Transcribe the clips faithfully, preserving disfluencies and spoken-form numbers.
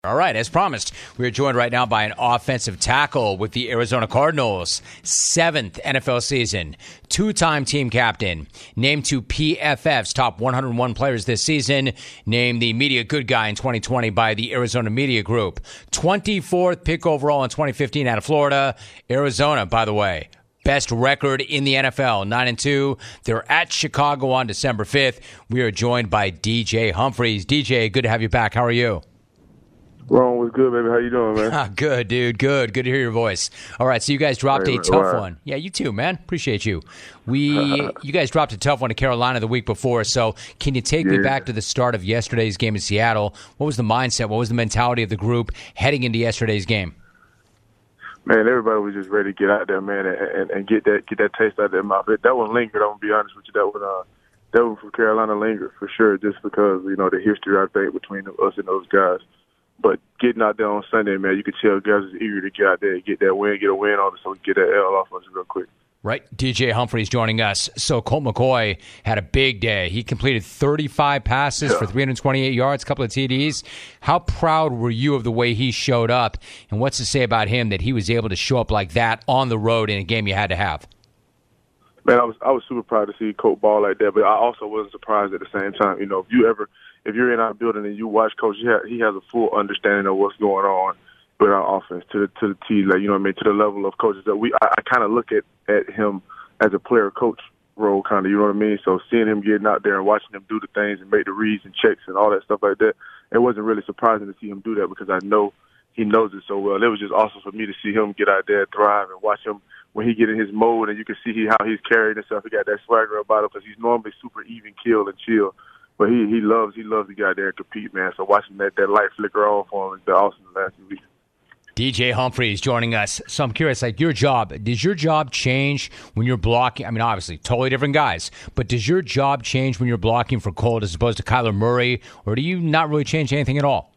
All right, as promised, we are joined right now by an offensive tackle with the Arizona Cardinals' seventh N F L season, two-time team captain, named to P F F's top one hundred one players this season, named the Media Good Guy in twenty twenty by the Arizona Media Group, twenty-fourth pick overall in twenty fifteen out of Florida. Arizona, by the way, best record in the N F L, nine and two. They're at Chicago on December fifth. We are joined by D J Humphries. D J, good to have you back. How are you? Ron was good, baby. How you doing, man? Good, dude. Good. Good to hear your voice. All right, so you guys dropped hey, a tough right. one. Yeah, you too, man. Appreciate you. We, you guys dropped a tough one to Carolina the week before, so can you take yeah. me back to the start of yesterday's game in Seattle? What was the mindset? What was the mentality of the group heading into yesterday's game? Man, everybody was just ready to get out there, man, and, and, and get that get that taste out of their mouth. That one lingered, I'm going to be honest with you. That one, uh, that one for Carolina lingered for sure, just because, you know, the history, I think, between us and those guys. But getting out there on Sunday, man, you could tell guys is eager to get out there, get that win, get a win on us, so we can get that L off us real quick. Right. D J Humphries joining us. So Colt McCoy had a big day. He completed thirty-five passes yeah. for three hundred twenty-eight yards, a couple of T Ds. How proud were you of the way he showed up? And what's to say about him that he was able to show up like that on the road in a game you had to have? Man, I was I was super proud to see Colt ball like that, but I also wasn't surprised at the same time. You know, if you ever if you're in our building and you watch Coach, he has, he has a full understanding of what's going on with our offense to the to the T, like you know what I mean, to the level of coaches that we. I, I kind of look at, at him as a player coach role, kind of, you know what I mean. So seeing him getting out there and watching him do the things and make the reads and checks and all that stuff like that, it wasn't really surprising to see him do that because I know he knows it so well. It was just awesome for me to see him get out there, thrive, and watch him when he get in his mode, and you can see he, how he's carrying himself. He got that swagger about him because he's normally super even keel and chill. But he, he loves he loves to get out there and compete, man. So watching that, that light flicker on for him has been awesome the last few weeks. D J Humphries joining us. So I'm curious, like your job, does your job change when you're blocking? I mean, obviously, totally different guys. But does your job change when you're blocking for Colt as opposed to Kyler Murray? Or do you not really change anything at all?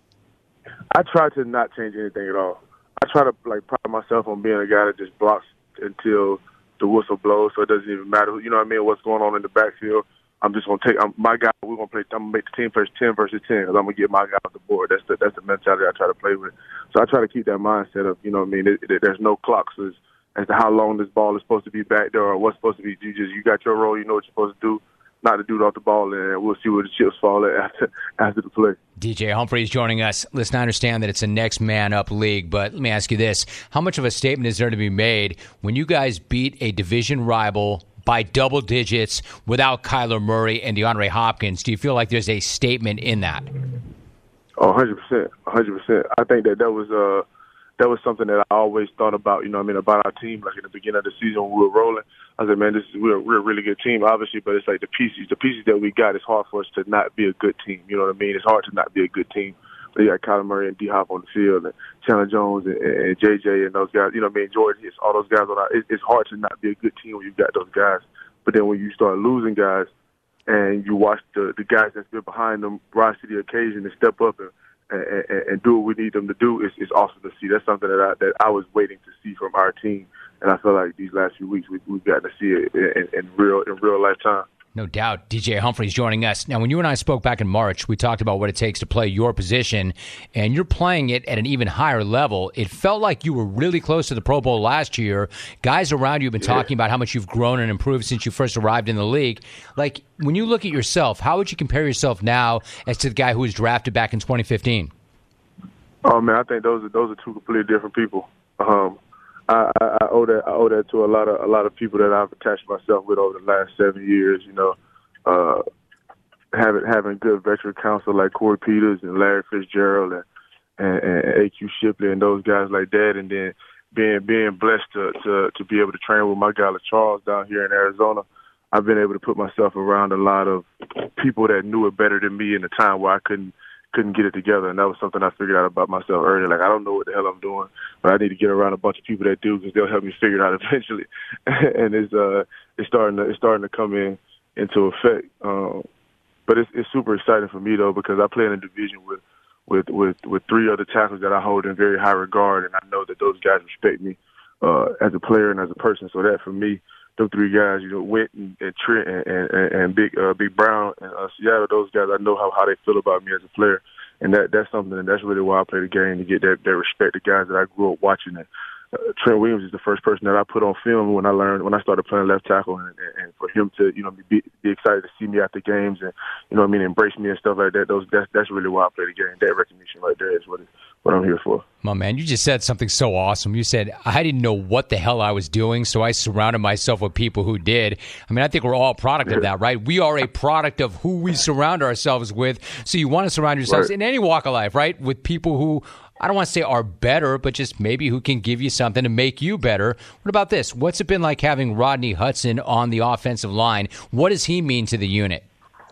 I try to not change anything at all. I try to like pride myself on being a guy that just blocks until the whistle blows, so it doesn't even matter. You know what I mean? What's going on in the backfield? I'm just gonna take I'm, my guy. We're gonna play. I'm gonna make the team first ten versus ten because I'm gonna get my guy off the board. That's the that's the mentality I try to play with. So I try to keep that mindset of you know what I mean. It, it, there's no clocks as, as to how long this ball is supposed to be back there or what's supposed to be. You just you got your role. You know what you're supposed to do. Not to do it off the ball, and we'll see where the chips fall at after after the play. D J Humphries joining us. Listen, I understand that it's a next man up league, but let me ask you this. How much of a statement is there to be made when you guys beat a division rival by double digits without Kyler Murray and DeAndre Hopkins? Do you feel like there's a statement in that? Oh, one hundred percent. one hundred percent. I think that that was uh, that was something that I always thought about, you know what I mean, about our team. Like in the beginning of the season when we were rolling, I said, man, this is we're, we're a really good team, obviously, but it's like the pieces, the pieces that we got, it's hard for us to not be a good team. You know what I mean? It's hard to not be a good team. But you got Kyler Murray and D-Hop on the field, and Chandler Jones and, and J J and those guys. You know what I mean? Jordan, it's all those guys on our. It, it's hard to not be a good team when you've got those guys. But then when you start losing guys, and you watch the the guys that's been behind them rise to the occasion and step up and and, and, and do what we need them to do, it's, it's awesome to see. That's something that I that I was waiting to see from our team. And I feel like these last few weeks we, we've gotten to see it in, in real in real lifetime. No doubt. D J Humphries joining us. Now, when you and I spoke back in March, we talked about what it takes to play your position, and you're playing it at an even higher level. It felt like you were really close to the Pro Bowl last year. Guys around you have been yeah. talking about how much you've grown and improved since you first arrived in the league. Like, when you look at yourself, how would you compare yourself now as to the guy who was drafted back in twenty fifteen? Oh, man, I think those are those are two completely different people. Um I, I, I owe that I owe that to a lot of a lot of people that I've attached myself with over the last seven years. You know, uh, having having good veteran counsel like Corey Peters and Larry Fitzgerald and, and, and A Q Shipley and those guys like that, and then being being blessed to, to to be able to train with my guy Charles down here in Arizona. I've been able to put myself around a lot of people that knew it better than me in a time where I couldn't. couldn't get it together, and that was something I figured out about myself earlier. Like, I don't know what the hell I'm doing, but I need to get around a bunch of people that do because they'll help me figure it out eventually. and it's uh, it's starting to it's starting to come in into effect. Um, but it's it's super exciting for me though because I play in a division with with with with three other tackles that I hold in very high regard, and I know that those guys respect me uh, as a player and as a person. So that for me. Those three guys, you know, Went and, and Trent and, and, and Big uh, Big Brown and uh, Seattle, those guys, I know how, how they feel about me as a player. And that that's something, and that's really why I play the game, to get that, that respect, the guys that I grew up watching. And uh, Trent Williams is the first person that I put on film when I learned, when I started playing left tackle, and, and for him to, you know, be, be excited to see me after games and, you know what I mean, embrace me and stuff like that. Those that's, that's really why I play the game. That recognition right there is what, it, what I'm here for. My man, you just said something so awesome. You said, I didn't know what the hell I was doing, so I surrounded myself with people who did. I mean, I think we're all a product of that, right? We are a product of who we surround ourselves with. So you want to surround yourselves right. in any walk of life, right? With people who, I don't want to say are better, but just maybe who can give you something to make you better. What about this? What's it been like having Rodney Hudson on the offensive line? What does he mean to the unit?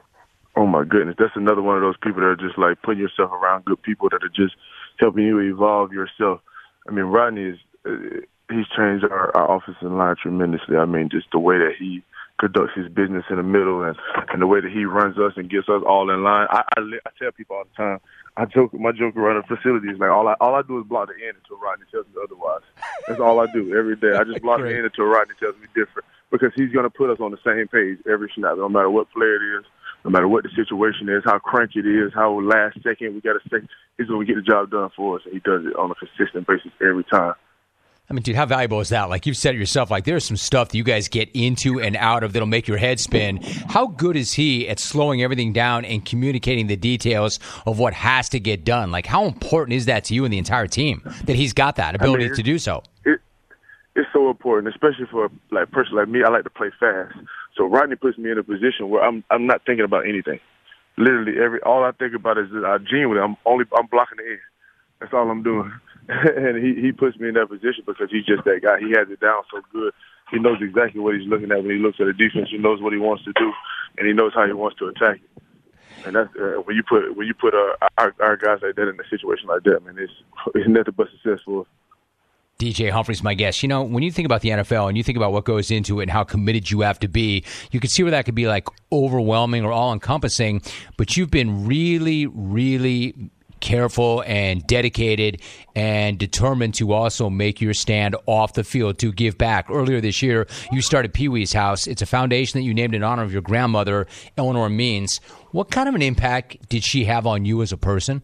Oh, my goodness. That's another one of those people that are just like putting yourself around good people that are just helping you evolve yourself. I mean, Rodney is, uh, he's changed our, our offensive line tremendously. I mean, just the way that he conducts his business in the middle and, and the way that he runs us and gets us all in line. I, I, I tell people all the time, I joke, my joke around the facility is like, all I, all I do is block the end until Rodney tells me otherwise. That's all I do every day. I just block the end until Rodney tells me different, because he's going to put us on the same page every snap, no matter what play it is, no matter what the situation is, how cranky it is, how last second we got to second, he's going to get the job done for us, and he does it on a consistent basis every time. I mean, dude, how valuable is that? Like you've said it yourself, like there's some stuff that you guys get into and out of that'll make your head spin. How good is he at slowing everything down and communicating the details of what has to get done? Like, how important is that to you and the entire team that he's got that ability I mean, to do so? It, it's so important, especially for like a person like me. I like to play fast. So Rodney puts me in a position where I'm I'm not thinking about anything. Literally, every all I think about is that I genuinely I'm only I'm blocking the end. That's all I'm doing. And he, he puts me in that position because he's just that guy. He has it down so good. He knows exactly what he's looking at when he looks at the defense. He knows what he wants to do, and he knows how he wants to attack it. And that's uh, when you put when you put uh, our, our guys like that in a situation like that, man, it's it's nothing but successful. D J Humphries, my guest. You know, when you think about the N F L and you think about what goes into it and how committed you have to be, you can see where that could be like overwhelming or all-encompassing, but you've been really, really careful and dedicated and determined to also make your stand off the field, to give back. Earlier this year, you started Pee Wee's House. It's a foundation that you named in honor of your grandmother, Eleanor Means. What kind of an impact did she have on you as a person?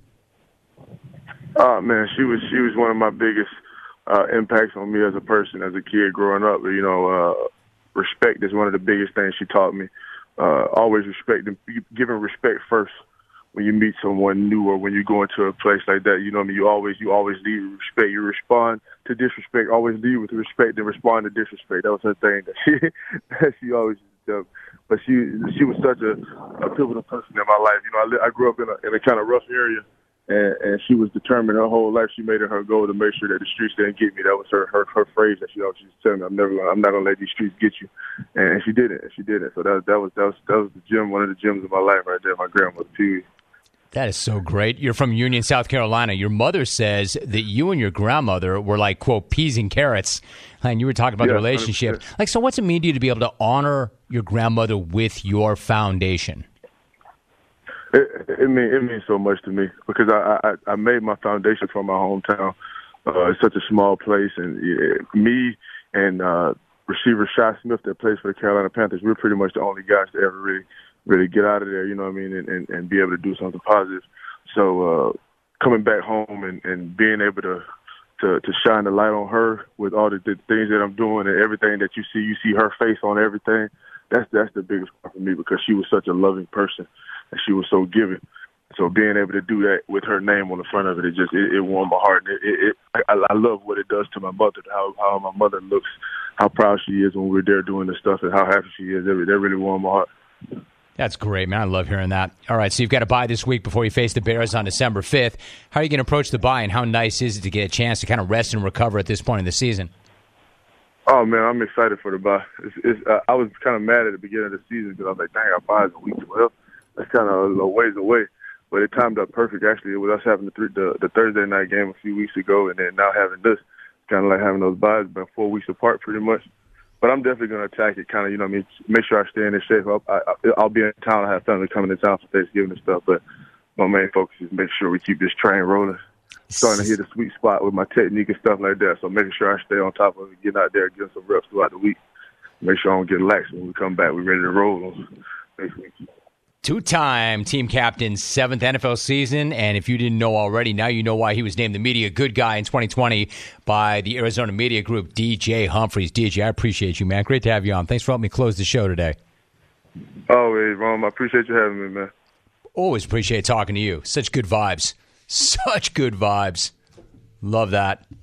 Oh, man, she was she was one of my biggest uh, impacts on me as a person, as a kid growing up. You know, uh, respect is one of the biggest things she taught me. Uh, always respect, and giving respect first. When you meet someone new or when you go into a place like that, you know what I mean, you always you always lead with respect. You respond to disrespect, always lead with respect and respond to disrespect. That was her thing that she that she always did. But she she was such a, a pivotal person in my life. You know, I, li- I grew up in a in a kind of rough area, and, and she was determined her whole life. She made it her goal to make sure that the streets didn't get me. That was her her, her phrase that she always used to tell me. I'm never gonna, I'm not gonna let these streets get you. And she did it. And she did it. So that that was that was that was the gem, one of the gems of my life right there. My grandmother, Pee Wee. That is so great. You're from Union, South Carolina. Your mother says that you and your grandmother were like, quote, peas and carrots. And you were talking about yeah, the relationship. one hundred percent. Like, so what's it mean to you to be able to honor your grandmother with your foundation? It, it, mean, it means so much to me because I, I, I made my foundation from my hometown. Uh, it's such a small place. And yeah, me and uh, receiver Shi Smith that plays for the Carolina Panthers, we're pretty much the only guys to ever really really get out of there, you know what I mean, and, and, and be able to do something positive. So uh, coming back home and, and being able to, to to shine the light on her with all the, the things that I'm doing and everything that you see, you see her face on everything, that's that's the biggest part for me because she was such a loving person and she was so giving. So being able to do that with her name on the front of it, it just it, it warmed my heart. It, it, it, I, I love what it does to my mother, how how my mother looks, how proud she is when we're there doing the stuff and how happy she is. That really warmed my heart. That's great, man. I love hearing that. All right, so you've got a bye this week before you face the Bears on December fifth. How are you going to approach the bye, and how nice is it to get a chance to kind of rest and recover at this point in the season? Oh, man, I'm excited for the bye. It's, it's, uh, I was kind of mad at the beginning of the season because I was like, dang, our bye is in week twelve. That's kind of a ways away. But it timed up perfect, actually, with us having the, th- the, the Thursday night game a few weeks ago and then now having this. It's kind of like having those byes about four weeks apart pretty much. But I'm definitely going to attack it, kind of, you know what I mean, make sure I stay in shape. I'll, I, I'll be in town. I have family coming to town for Thanksgiving and stuff. But my main focus is make sure we keep this train rolling. Starting to hit a sweet spot with my technique and stuff like that. So making sure I stay on top of it, getting out there, getting some reps throughout the week. Make sure I don't get lax when we come back. We're ready to roll next week. Two-time team captain, seventh N F L season, and if you didn't know already, now you know why he was named the Media Good Guy in twenty twenty by the Arizona Media Group, D J Humphries. D J, I appreciate you, man. Great to have you on. Thanks for helping me close the show today. Always, Ron. I appreciate you having me, man. Always appreciate talking to you. Such good vibes. Such good vibes. Love that.